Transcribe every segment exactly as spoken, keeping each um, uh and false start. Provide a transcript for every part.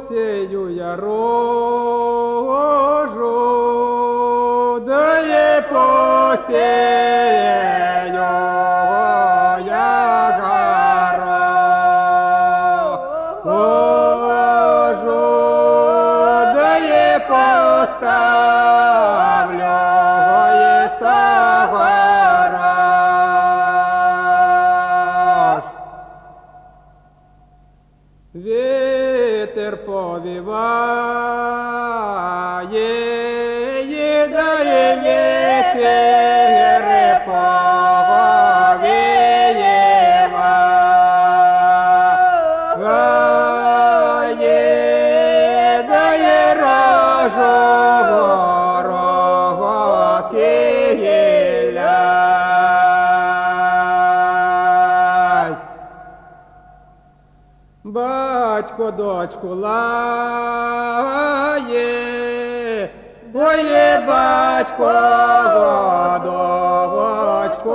посію я рожу, да є посію я гарожу, да є поставлю єста гараж. Вітер повіває, їдає вітер повіє, дає рожу горохський. Батько дочку лає, боє батько дочку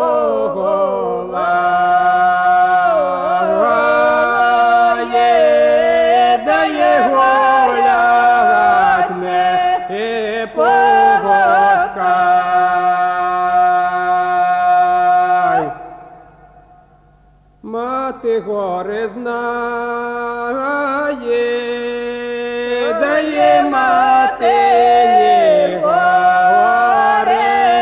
лає, дає гулять не погоскай. Мати горе знає, дає мати горе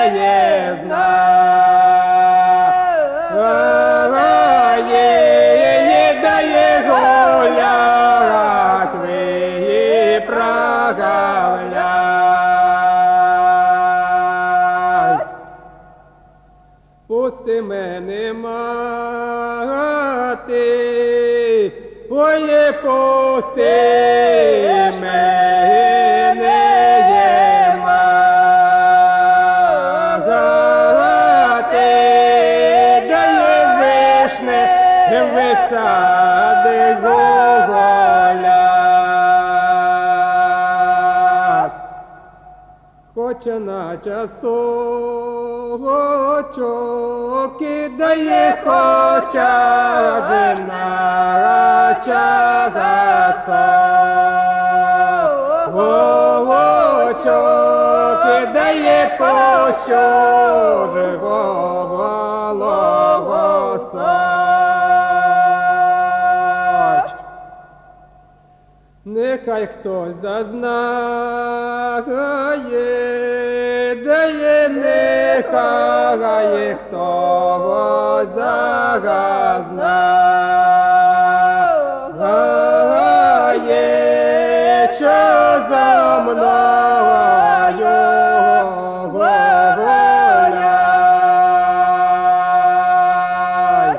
знає, дає гулять ви прогавляй. Пусти мене, мати, ой, пусти мене, мати, дає вишне висади гуголять. Хоче на часочок кидає, хоча жена чагасочок кидає, пощо живого соч. Нехай хтось зазнає, дає, нехай хтось зазнає, що за мною гуляй.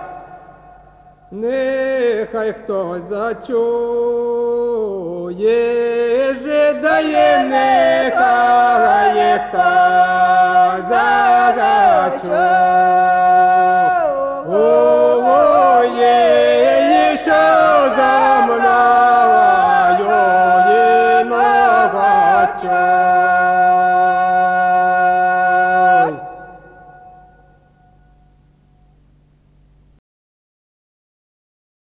Нехай хтось зачує, жидає, нехай хтось зачує, що за мною ногачу.